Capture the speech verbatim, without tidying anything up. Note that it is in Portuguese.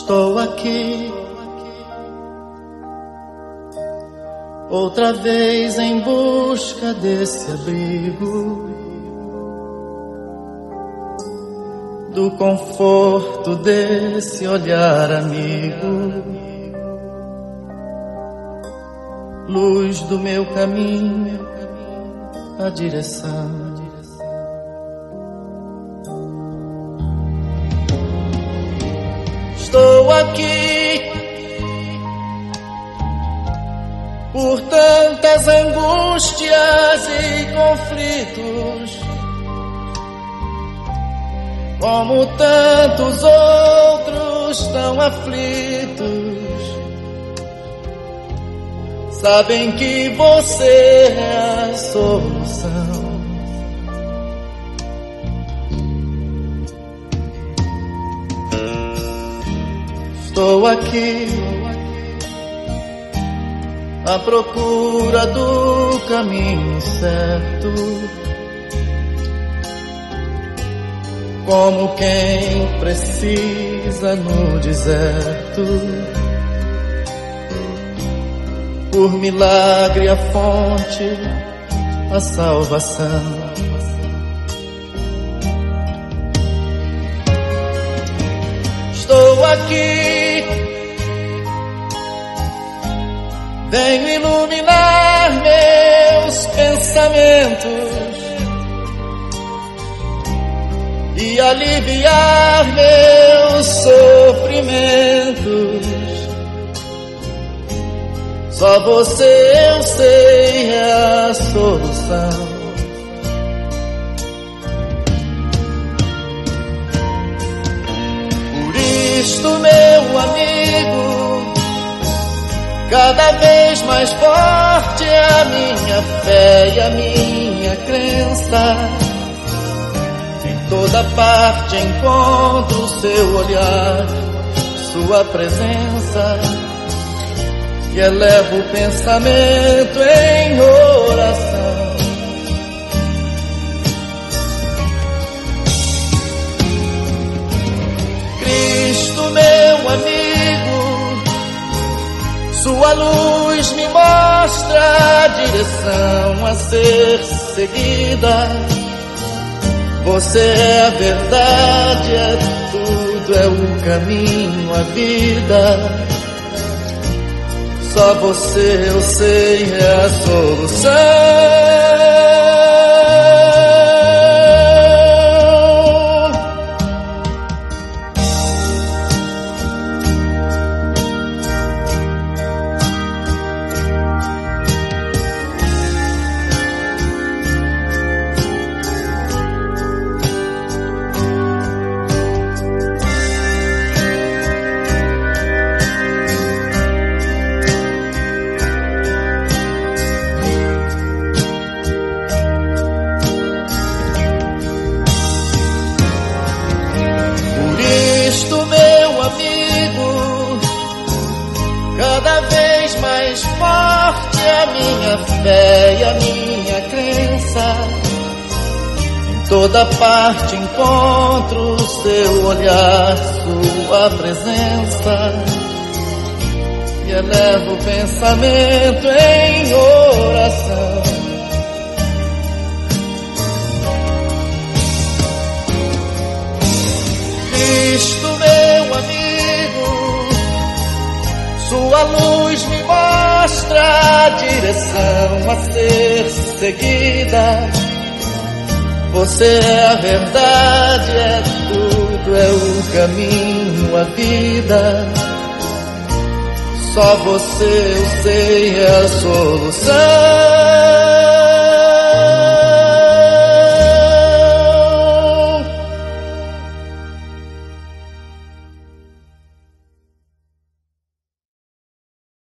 Estou aqui outra vez em busca desse abrigo, do conforto desse olhar amigo, luz do meu caminho, a direção. Estou aqui por tantas angústias e conflitos, como tantos outros tão aflitos. Sabem que você é a solução. Estou aqui à procura do caminho certo, como quem precisa no deserto, por milagre a fonte, a salvação. Estou aqui, venho iluminar meus pensamentos e aliviar meus sofrimentos. Só você, eu sei, é a solução. Por isto, meu amigo, cada vez mais forte é a minha fé e a minha crença. Em toda parte encontro o seu olhar, sua presença, e elevo o pensamento em oração. Cristo, meu amigo, sua luz me mostra a direção a ser seguida. Você é a verdade, é tudo, é o caminho, a vida. Só você, eu sei, é a solução. Cada vez mais forte é a minha fé e a minha crença. Em toda parte encontro o seu olhar, sua presença, e elevo o pensamento em oração. Cristo, meu amigo, sua luz me mostra a direção a ser seguida. Você é a verdade, é tudo, é o caminho, a vida. Só você, eu sei, é a solução.